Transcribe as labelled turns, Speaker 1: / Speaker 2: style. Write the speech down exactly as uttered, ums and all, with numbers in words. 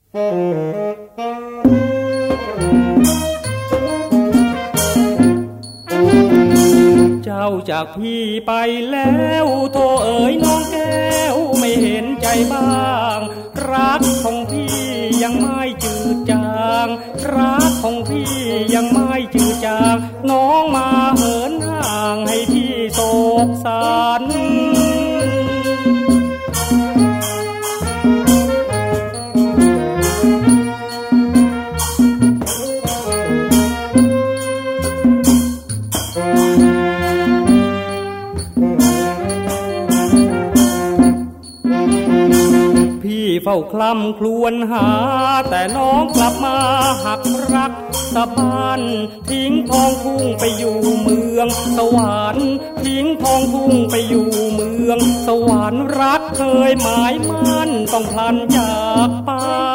Speaker 1: เจ้าจากพี่ไปแล้วโธ่เอ๋ยน้องแก้วไม่เห็นใจบ้างรักของพี่ยังไม่จืดจางรักของพี่ยังไม่จืดจางน้องมาเหินห่างให้พี่โศกสันเฝ้าคลำครวญหาแต่น้องกลับมาหักรักสะพานทิ้งทองทุ่งไปอยู่เมืองสวรรค์ทิ้งทองทุ่งไปอยู่เมืองสวรรค์รักเคยหมายมั่นต้องพลันจากไป